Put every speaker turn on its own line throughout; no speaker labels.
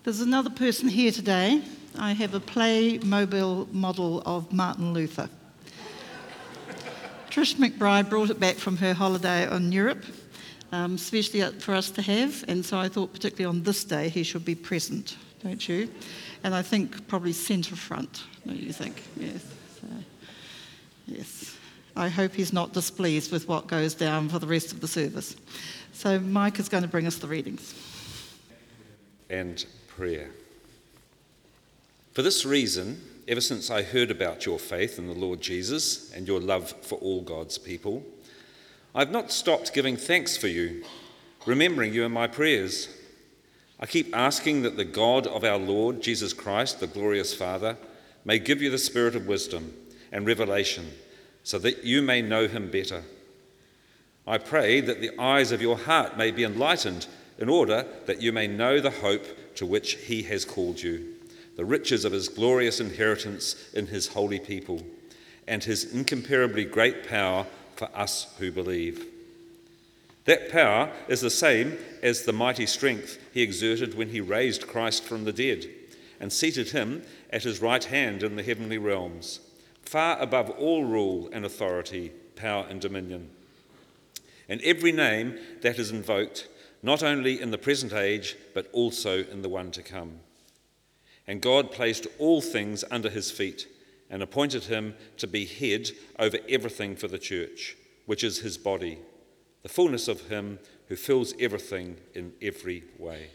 There's another person here today. I have a Playmobil model of Martin Luther. Trish McBride brought it back from her holiday in Europe, especially for us to have, and so I thought particularly on this day he should be present, don't you? And I think probably centre front, don't you think? Yes. So, yes. I hope he's not displeased with what goes down for the rest of the service. So Mike is going to bring us the readings.
And prayer. For this reason, ever since I heard about your faith in the Lord Jesus and your love for all God's people, I've not stopped giving thanks for you, remembering you in my prayers. I keep asking that the God of our Lord Jesus Christ, the glorious Father, may give you the spirit of wisdom and revelation so that you may know him better. I pray that the eyes of your heart may be enlightened in order that you may know the hope to which he has called you, the riches of his glorious inheritance in his holy people, and his incomparably great power for us who believe. That power is the same as the mighty strength he exerted when he raised Christ from the dead and seated him at his right hand in the heavenly realms, far above all rule and authority, power and dominion, and every name that is invoked, not only in the present age, but also in the one to come. And God placed all things under his feet and appointed him to be head over everything for the church, which is his body, the fullness of him who fills everything in every way.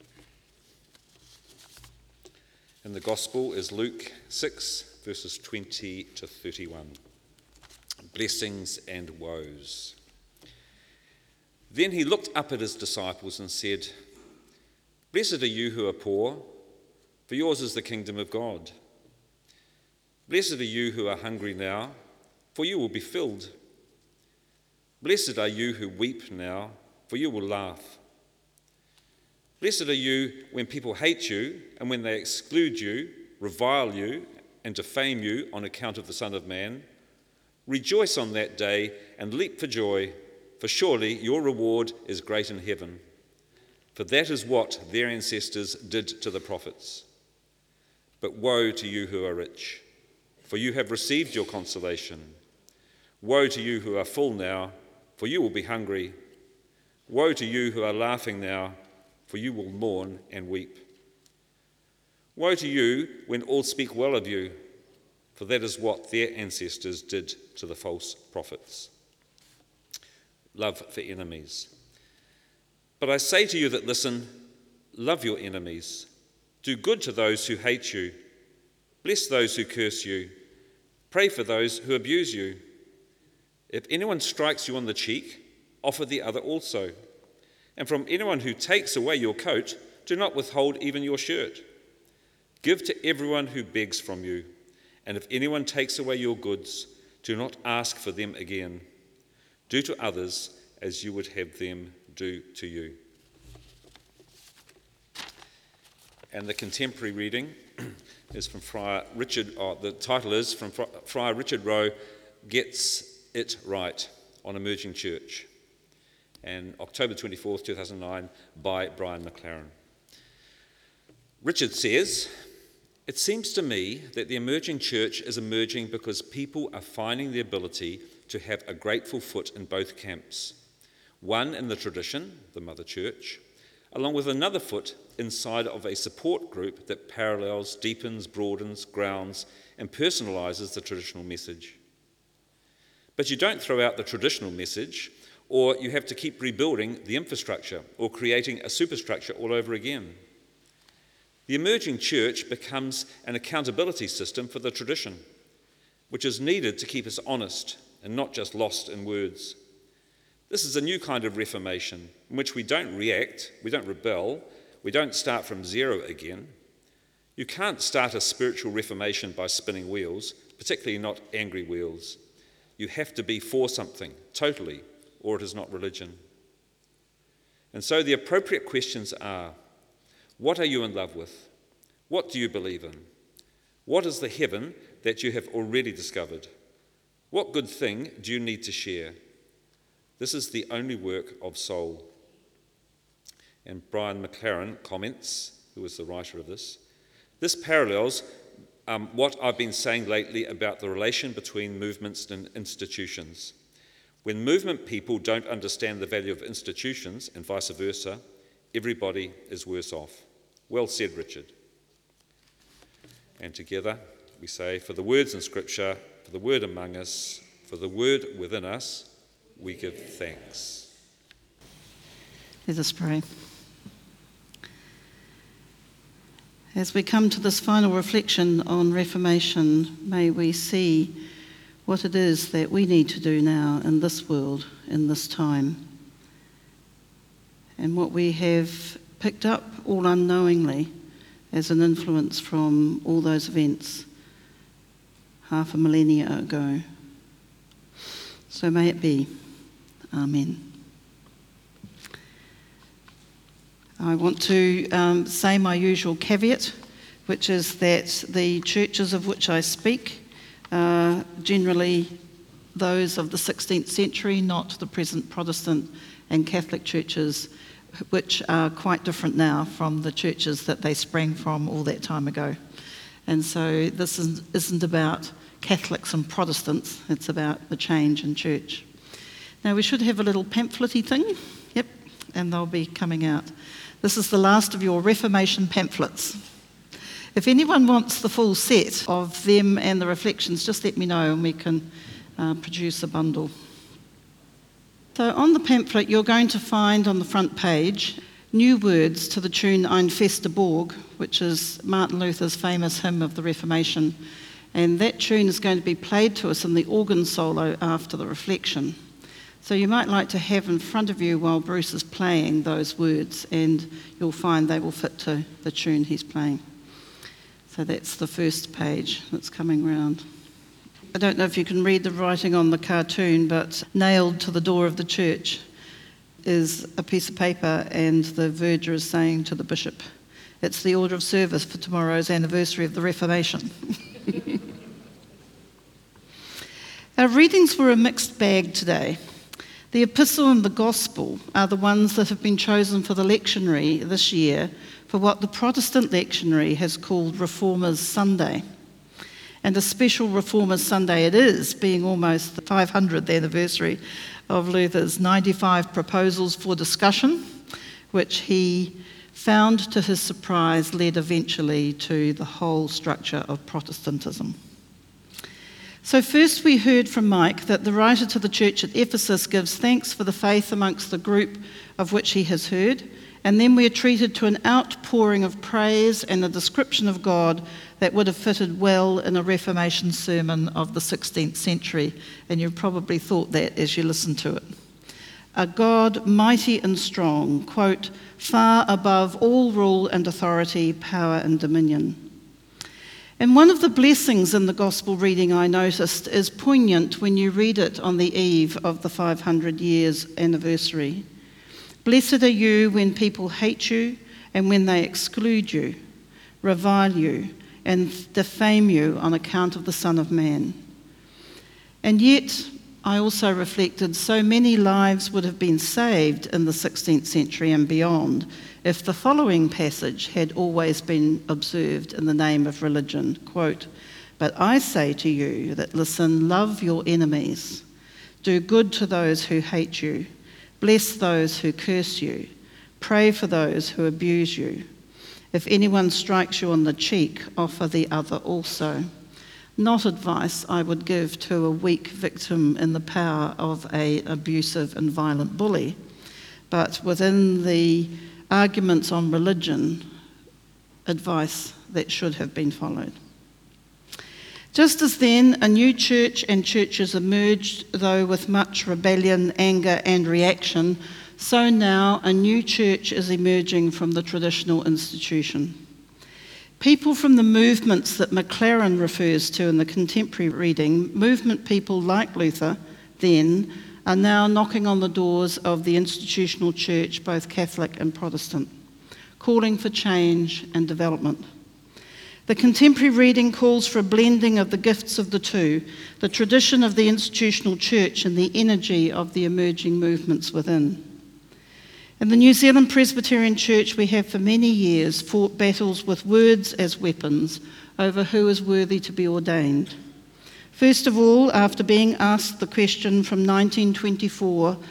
And the gospel is Luke 6, verses 20 to 31. Blessings and woes. Then he looked up at his disciples and said, "Blessed are you who are poor, for yours is the kingdom of God. Blessed are you who are hungry now, for you will be filled. Blessed are you who weep now, for you will laugh. Blessed are you when people hate you and when they exclude you, revile you, and defame you on account of the Son of Man. Rejoice on that day and leap for joy, for surely your reward is great in heaven. For that is what their ancestors did to the prophets. But woe to you who are rich, for you have received your consolation. Woe to you who are full now, for you will be hungry. Woe to you who are laughing now, for you will mourn and weep. Woe to you when all speak well of you, for that is what their ancestors did to the false prophets." Love for enemies. But I say to you that listen, love your enemies. Do good to those who hate you. Bless those who curse you. Pray for those who abuse you. If anyone strikes you on the cheek, offer the other also. And from anyone who takes away your coat, do not withhold even your shirt. Give to everyone who begs from you. And if anyone takes away your goods, do not ask for them again. Do to others as you would have them do to you. And the contemporary reading is from Friar Richard, the title is from Friar Richard Rowe, Gets It Right on Emerging Church, and October 24th, 2009, by Brian McLaren. Richard says, "It seems to me that the emerging church is emerging because people are finding the ability to have a grateful foot in both camps, one in the tradition, the mother church, along with another foot inside of a support group that parallels, deepens, broadens, grounds, and personalises the traditional message. But you don't throw out the traditional message, or you have to keep rebuilding the infrastructure or creating a superstructure all over again. The emerging church becomes an accountability system for the tradition, which is needed to keep us honest and not just lost in words. This is a new kind of reformation in which we don't react, we don't rebel, we don't start from zero again. You can't start a spiritual reformation by spinning wheels, particularly not angry wheels. You have to be for something, totally, or it is not religion. And so the appropriate questions are, what are you in love with? What do you believe in? What is the heaven that you have already discovered? What good thing do you need to share? This is the only work of soul." And Brian McLaren comments, who was the writer of this. This parallels what I've been saying lately about the relation between movements and institutions. When movement people don't understand the value of institutions and vice versa, everybody is worse off. Well said, Richard. And together we say, for the words in Scripture, for the word among us, for the word within us, we give thanks.
Let us pray. As we come to this final reflection on Reformation, may we see what it is that we need to do now in this world, in this time, and what we have picked up all unknowingly as an influence from all those events half a millennia ago. So may it be. Amen. I want to say my usual caveat, which is that the churches of which I speak are generally those of the 16th century, not the present Protestant and Catholic churches, which are quite different now from the churches that they sprang from all that time ago. And so this isn't about Catholics and Protestants, it's about the change in church. Now we should have a little pamphlet-y thing, yep, and they'll be coming out. This is the last of your Reformation pamphlets. If anyone wants the full set of them and the reflections, just let me know and we can produce a bundle. So on the pamphlet you're going to find on the front page new words to the tune Ein feste Burg, which is Martin Luther's famous hymn of the Reformation, and that tune is going to be played to us in the organ solo after the reflection. So you might like to have in front of you while Bruce is playing those words, and you'll find they will fit to the tune he's playing. So that's the first page that's coming round. I don't know if you can read the writing on the cartoon, but nailed to the door of the church is a piece of paper, and the verger is saying to the bishop, "It's the order of service for tomorrow's anniversary of the Reformation." Our readings were a mixed bag today. The Epistle and the Gospel are the ones that have been chosen for the lectionary this year for what the Protestant lectionary has called Reformers' Sunday. And a special Reformers' Sunday it is, being almost the 500th anniversary of Luther's 95 proposals for discussion, which he found to his surprise led eventually to the whole structure of Protestantism. So first we heard from Mike that the writer to the church at Ephesus gives thanks for the faith amongst the group of which he has heard, and then we are treated to an outpouring of praise and a description of God that would have fitted well in a Reformation sermon of the 16th century, and you've probably thought that as you listen to it. A God mighty and strong, quote, far above all rule and authority, power and dominion. And one of the blessings in the gospel reading I noticed is poignant when you read it on the eve of the 500 years anniversary. Blessed are you when people hate you and when they exclude you, revile you, and defame you on account of the Son of Man. And yet, I also reflected so many lives would have been saved in the 16th century and beyond if the following passage had always been observed in the name of religion, quote, but I say to you that listen, love your enemies, do good to those who hate you, bless those who curse you, pray for those who abuse you. If anyone strikes you on the cheek, offer the other also. Not advice I would give to a weak victim in the power of an abusive and violent bully, but within the arguments on religion, advice that should have been followed. Just as then a new church and churches emerged, though with much rebellion, anger and reaction, so now a new church is emerging from the traditional institution. People from the movements that Maclaren refers to in the contemporary reading, movement people like Luther then, are now knocking on the doors of the institutional church, both Catholic and Protestant, calling for change and development. The contemporary reading calls for a blending of the gifts of the two, the tradition of the institutional church and the energy of the emerging movements within. In the New Zealand Presbyterian Church, we have for many years fought battles with words as weapons over who is worthy to be ordained. First of all, after being asked the question from 1924 to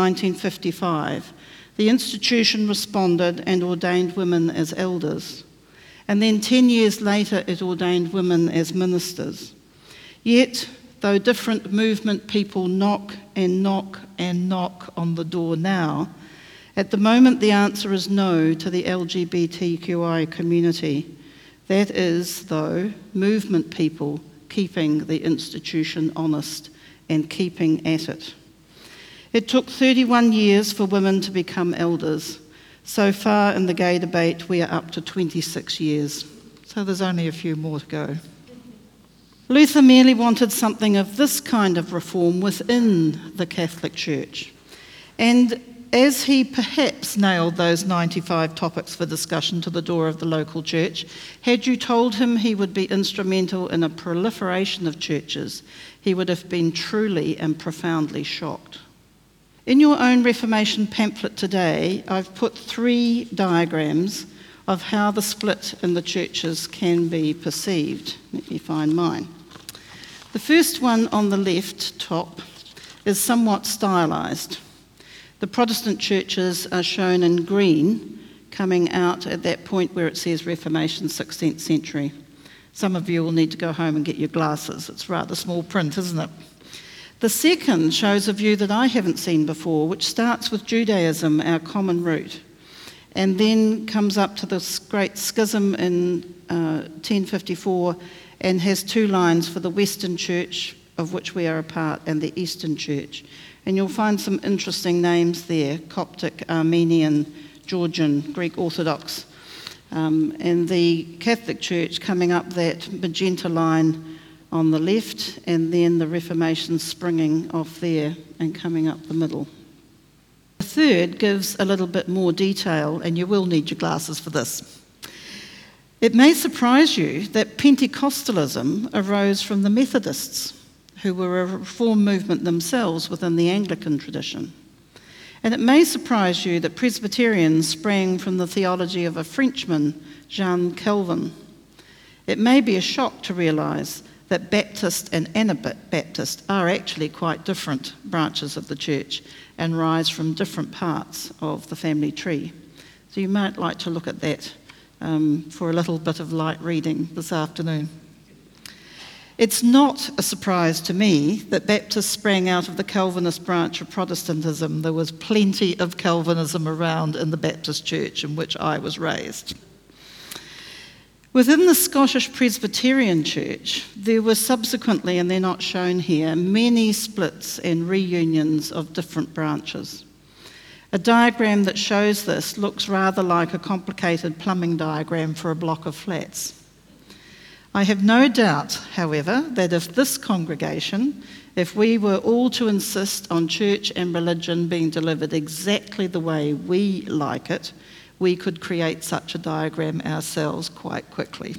1955, the institution responded and ordained women as elders. And then 10 years later, it ordained women as ministers. Yet, though different movement people knock and knock and knock on the door now, at the moment the answer is no to the LGBTQI community. That is, though, movement people keeping the institution honest and keeping at it. It took 31 years for women to become elders. So far in the gay debate, we are up to 26 years. So there's only a few more to go. Luther merely wanted something of this kind of reform within the Catholic Church. And as he perhaps nailed those 95 topics for discussion to the door of the local church, had you told him he would be instrumental in a proliferation of churches, he would have been truly and profoundly shocked. In your own Reformation pamphlet today, I've put 3 diagrams of how the split in the churches can be perceived. Let me find mine. The first one on the left top is somewhat stylised. The Protestant churches are shown in green, coming out at that point where it says Reformation 16th century. Some of you will need to go home and get your glasses. It's rather small print, isn't it? The second shows a view that I haven't seen before, which starts with Judaism, our common root, and then comes up to this great schism in 1054 and has 2 lines for the Western Church, of which we are a part, and the Eastern Church. And you'll find some interesting names there: Coptic, Armenian, Georgian, Greek Orthodox. And the Catholic Church coming up that magenta line on the left, and then the Reformation springing off there and coming up the middle. The third gives a little bit more detail, and you will need your glasses for this. It may surprise you that Pentecostalism arose from the Methodists, who were a reform movement themselves within the Anglican tradition. And it may surprise you that Presbyterians sprang from the theology of a Frenchman, Jean Calvin. It may be a shock to realise that Baptist and Anabaptist are actually quite different branches of the church and rise from different parts of the family tree. So you might like to look at that for a little bit of light reading this afternoon. It's not a surprise to me that Baptists sprang out of the Calvinist branch of Protestantism. There was plenty of Calvinism around in the Baptist church in which I was raised. Within the Scottish Presbyterian Church, there were subsequently, and they're not shown here, many splits and reunions of different branches. A diagram that shows this looks rather like a complicated plumbing diagram for a block of flats. I have no doubt, however, that if this congregation, if we were all to insist on church and religion being delivered exactly the way we like it, we could create such a diagram ourselves quite quickly.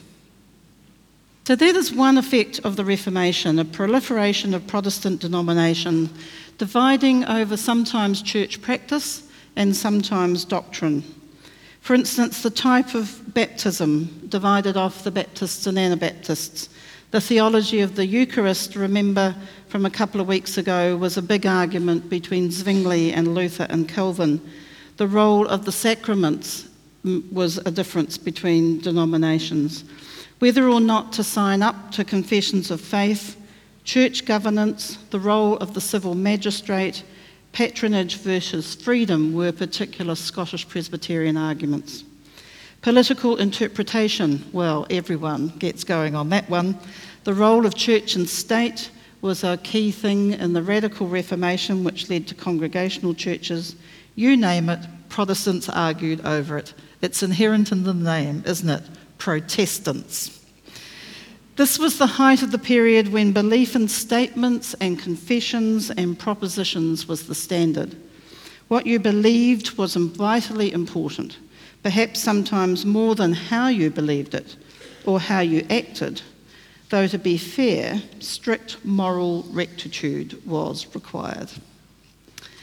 So that is one effect of the Reformation, a proliferation of Protestant denomination, dividing over sometimes church practice and sometimes doctrine. For instance, the type of baptism divided off the Baptists and Anabaptists. The theology of the Eucharist, remember from a couple of weeks ago, was a big argument between Zwingli and Luther and Calvin. The role of the sacraments was a difference between denominations. Whether or not to sign up to confessions of faith, church governance, the role of the civil magistrate, patronage versus freedom were particular Scottish Presbyterian arguments. Political interpretation, well, everyone gets going on that one. The role of church and state was a key thing in the Radical Reformation, which led to congregational churches. You name it, Protestants argued over it. It's inherent in the name, isn't it? Protestants. This was the height of the period when belief in statements and confessions and propositions was the standard. What you believed was vitally important, perhaps sometimes more than how you believed it or how you acted, though to be fair, strict moral rectitude was required.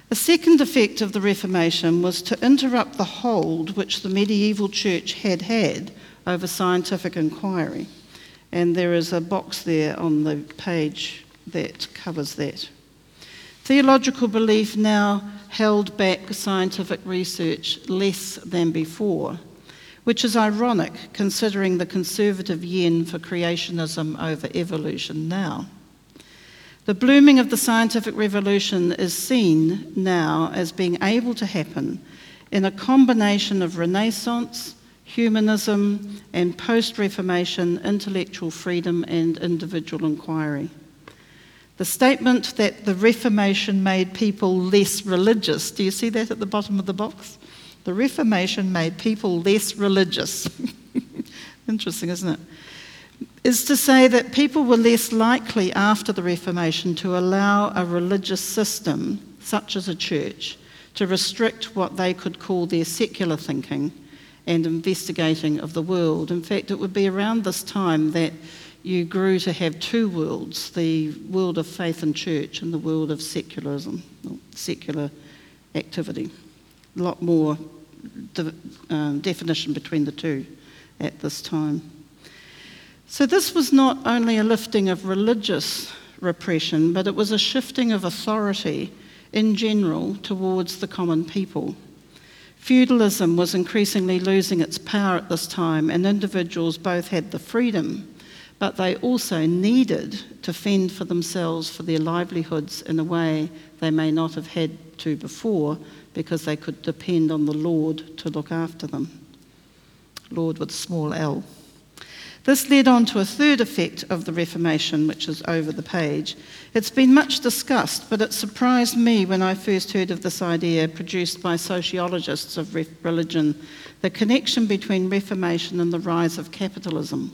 A second effect of the Reformation was to interrupt the hold which the medieval church had had over scientific inquiry. And there is a box there on the page that covers that. Theological belief now held back scientific research less than before, which is ironic considering the conservative yen for creationism over evolution now. The blooming of the scientific revolution is seen now as being able to happen in a combination of Renaissance, humanism, and post-Reformation intellectual freedom and individual inquiry. The statement that the Reformation made people less religious, do you see that at the bottom of the box? The Reformation made people less religious. Interesting, isn't it? Is to say that people were less likely after the Reformation to allow a religious system, such as a church, to restrict what they could call their secular thinking and investigating of the world. In fact, it would be around this time that you grew to have two worlds, the world of faith and church and the world of secularism, or secular activity. A lot more definition between the two at this time. So this was not only a lifting of religious repression, but it was a shifting of authority in general towards the common people. Feudalism was increasingly losing its power at this time, and individuals both had the freedom, but they also needed to fend for themselves for their livelihoods in a way they may not have had to before, because they could depend on the Lord to look after them. Lord with a small L. This led on to a third effect of the Reformation, which is over the page. It's been much discussed, but it surprised me when I first heard of this idea produced by sociologists of religion, the connection between Reformation and the rise of capitalism.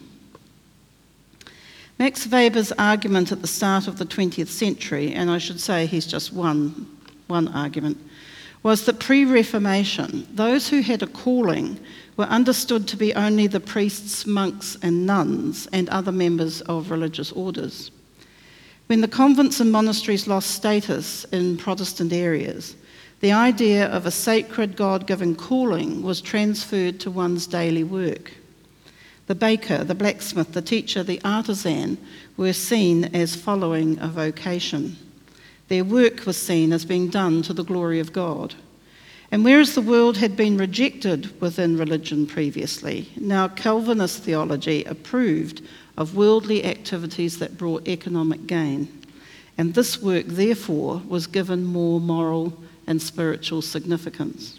Max Weber's argument at the start of the 20th century, and I should say he's just one argument, was that pre-Reformation, those who had a calling were understood to be only the priests, monks and nuns and other members of religious orders. When the convents and monasteries lost status in Protestant areas, the idea of a sacred God-given calling was transferred to one's daily work. The baker, the blacksmith, the teacher, the artisan were seen as following a vocation. Their work was seen as being done to the glory of God. And whereas the world had been rejected within religion previously, now Calvinist theology approved of worldly activities that brought economic gain. And this work, therefore, was given more moral and spiritual significance.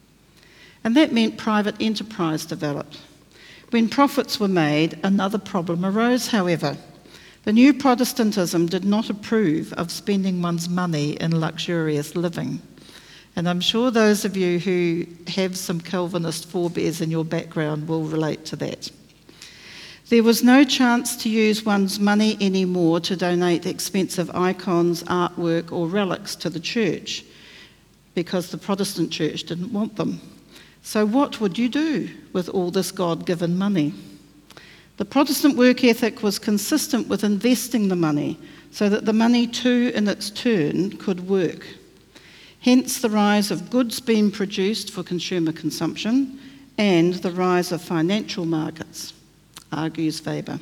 And that meant private enterprise developed. When profits were made, another problem arose, however. The new Protestantism did not approve of spending one's money in luxurious living. And I'm sure those of you who have some Calvinist forebears in your background will relate to that. There was no chance to use one's money anymore to donate expensive icons, artwork, or relics to the church, because the Protestant church didn't want them. So what would you do with all this God-given money? The Protestant work ethic was consistent with investing the money so that the money too in its turn could work. Hence the rise of goods being produced for consumer consumption and the rise of financial markets, argues Weber.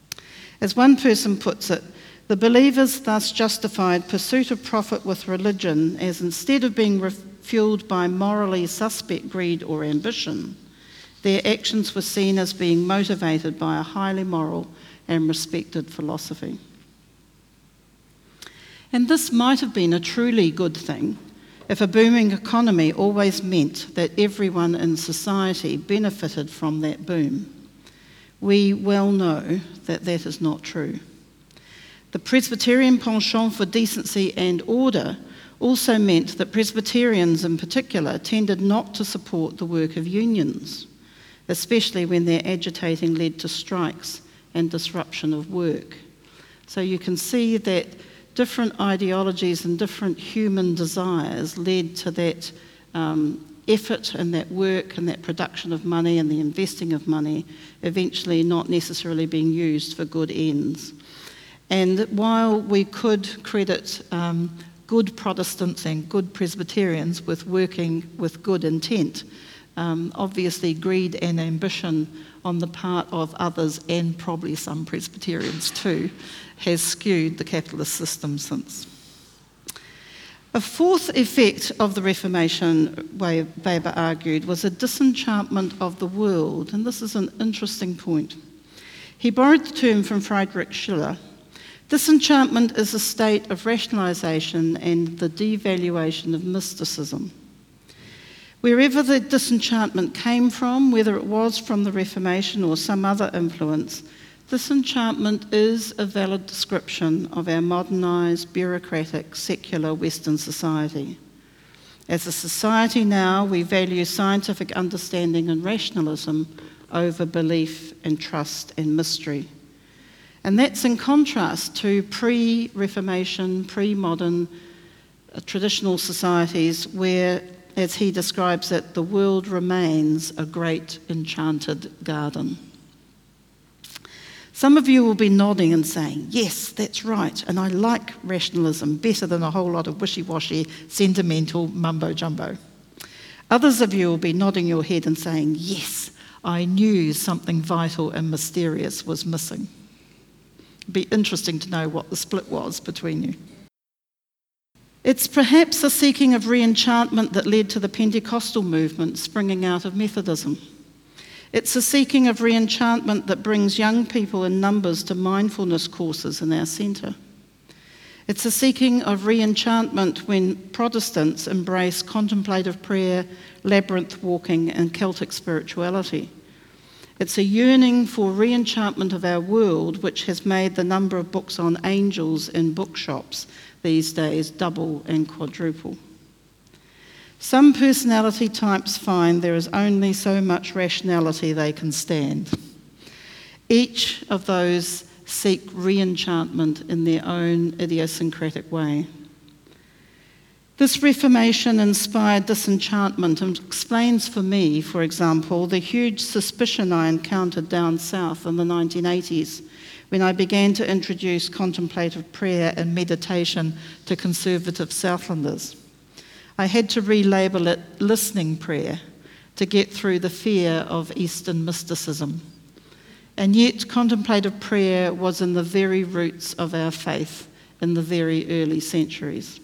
As one person puts it, the believers thus justified pursuit of profit with religion as instead of being fueled by morally suspect greed or ambition, their actions were seen as being motivated by a highly moral and respected philosophy. And this might have been a truly good thing if a booming economy always meant that everyone in society benefited from that boom. We well know that that is not true. The Presbyterian penchant for decency and order also meant that Presbyterians in particular tended not to support the work of unions, especially when their agitating led to strikes and disruption of work. So you can see that different ideologies and different human desires led to that effort and that work and that production of money and the investing of money eventually not necessarily being used for good ends. And while we could credit good Protestants and good Presbyterians with working with good intent. Obviously, greed and ambition on the part of others, and probably some Presbyterians too, has skewed the capitalist system since. A fourth effect of the Reformation, Weber argued, was a disenchantment of the world, and this is an interesting point. He borrowed the term from Friedrich Schiller. Disenchantment is a state of rationalization and the devaluation of mysticism. Wherever the disenchantment came from, whether it was from the Reformation or some other influence, disenchantment is a valid description of our modernised, bureaucratic, secular Western society. As a society now, we value scientific understanding and rationalism over belief and trust and mystery. And that's in contrast to pre-Reformation, pre-modern traditional societies where, as he describes it, the world remains a great enchanted garden. Some of you will be nodding and saying, yes, that's right, and I like rationalism better than a whole lot of wishy-washy, sentimental mumbo-jumbo. Others of you will be nodding your head and saying, yes, I knew something vital and mysterious was missing. It'd be interesting to know what the split was between you. It's perhaps a seeking of re-enchantment that led to the Pentecostal movement springing out of Methodism. It's a seeking of re-enchantment that brings young people in numbers to mindfulness courses in our centre. It's a seeking of re-enchantment when Protestants embrace contemplative prayer, labyrinth walking, and Celtic spirituality. It's a yearning for re-enchantment of our world, which has made the number of books on angels in bookshops these days double and quadruple. Some personality types find there is only so much rationality they can stand. Each of those seek re-enchantment in their own idiosyncratic way. This Reformation-inspired disenchantment explains for me, for example, the huge suspicion I encountered down south in the 1980s when I began to introduce contemplative prayer and meditation to conservative Southlanders. I had to relabel it listening prayer to get through the fear of Eastern mysticism. And yet contemplative prayer was in the very roots of our faith in the very early centuries.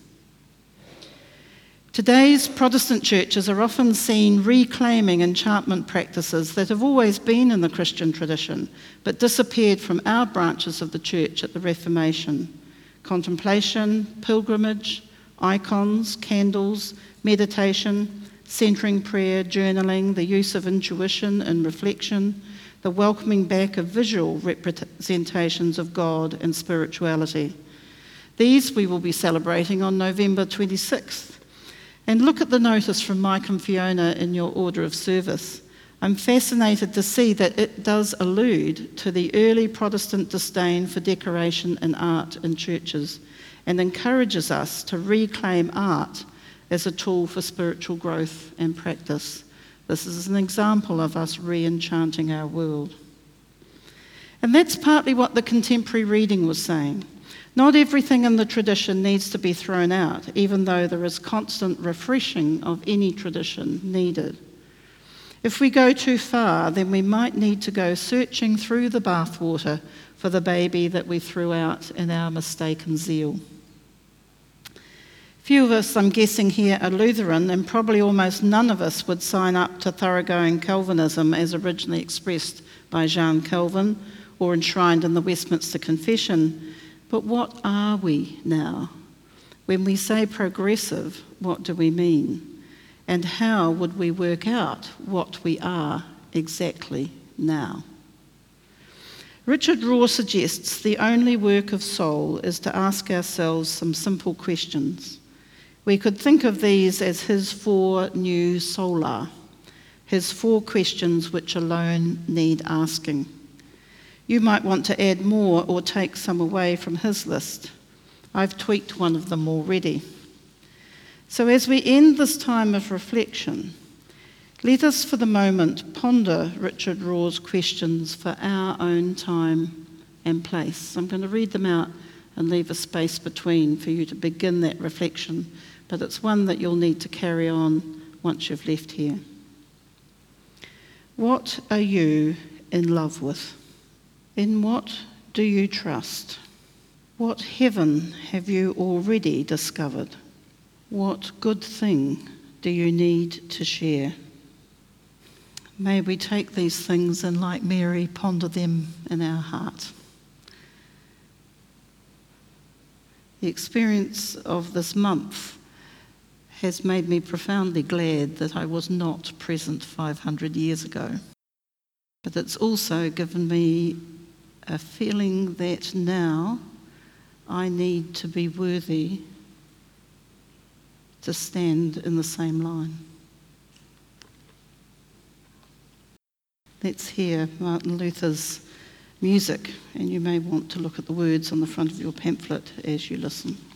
Today's Protestant churches are often seen reclaiming enchantment practices that have always been in the Christian tradition, but disappeared from our branches of the church at the Reformation. Contemplation, pilgrimage, icons, candles, meditation, centering prayer, journaling, the use of intuition and reflection, the welcoming back of visual representations of God and spirituality. These we will be celebrating on November 26th. And look at the notice from Mike and Fiona in your order of service. I'm fascinated to see that it does allude to the early Protestant disdain for decoration and art in churches and encourages us to reclaim art as a tool for spiritual growth and practice. This is an example of us re-enchanting our world. And that's partly what the contemporary reading was saying. Not everything in the tradition needs to be thrown out, even though there is constant refreshing of any tradition needed. If we go too far, then we might need to go searching through the bathwater for the baby that we threw out in our mistaken zeal. Few of us, I'm guessing here, are Lutheran, and probably almost none of us would sign up to thoroughgoing Calvinism as originally expressed by Jean Calvin or enshrined in the Westminster Confession. But what are we now? When we say progressive, what do we mean? And how would we work out what we are exactly now? Richard Rohr suggests the only work of soul is to ask ourselves some simple questions. We could think of these as his 4 new sola, his 4 questions which alone need asking. You might want to add more or take some away from his list. I've tweaked one of them already. So as we end this time of reflection, let us for the moment ponder Richard Rohr's questions for our own time and place. I'm going to read them out and leave a space between for you to begin that reflection, but it's one that you'll need to carry on once you've left here. What are you in love with? In what do you trust? What heaven have you already discovered? What good thing do you need to share? May we take these things and, like Mary, ponder them in our heart. The experience of this month has made me profoundly glad that I was not present 500 years ago. But it's also given me a feeling that now I need to be worthy to stand in the same line. Let's hear Martin Luther's music, and you may want to look at the words on the front of your pamphlet as you listen.